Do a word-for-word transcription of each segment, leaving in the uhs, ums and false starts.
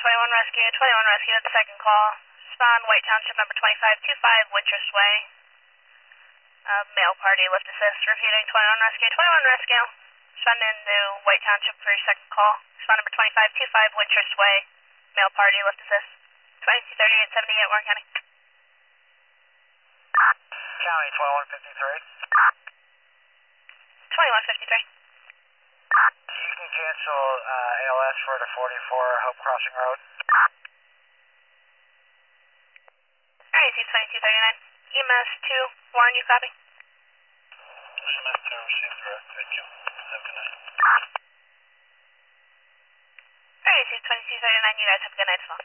twenty-one Rescue, twenty-one Rescue, the second call. Spawn, White Township, number twenty-five twenty-five, Wintrust Way. Uh, male party, lift assist, repeating twenty-one Rescue, twenty-one Rescue. Spawn into White Township for your second call. Spawn number twenty-five twenty-five, Wintrust Way. Male party, lift assist. twenty-two thirty-eight seventy-eight, Warren County. County, twenty-one fifty-three. twenty-one fifty-three. You can cancel uh, A L S for the forty-four Hope Crossing Road. Alright, twenty-two thirty-nine. E M S two, Warren, you copy? E M S two, received direct, thank you. Have a good night. Alright, twenty-two thirty-nine, you guys have a good night as well.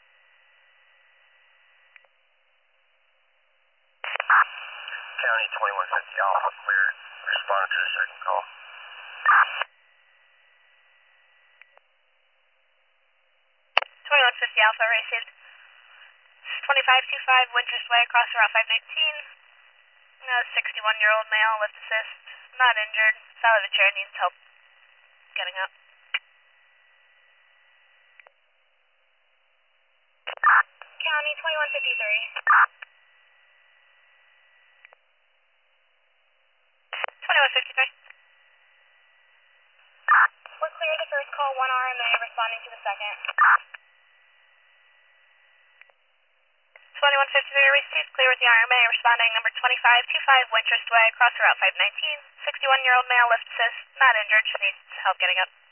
County, twenty-one fifty Alpha, clear. Responded to the second call. twenty-one fifty Alpha, received. twenty-five twenty-five, Wintrust Way, across Route five nineteen. Uh, sixty-one-year-old male, lift assist, not injured, fell out of a chair, needs help getting up. County, twenty-one fifty-three. twenty-one fifty-three. We're clear the first call, one R M A, responding to the second. twenty-one fifty-three received, clear with the R M A, responding number twenty-five twenty-five, Wintrust Way, across Route five nineteen. sixty-one-year-old male, lift assist, not injured, just needs help getting up.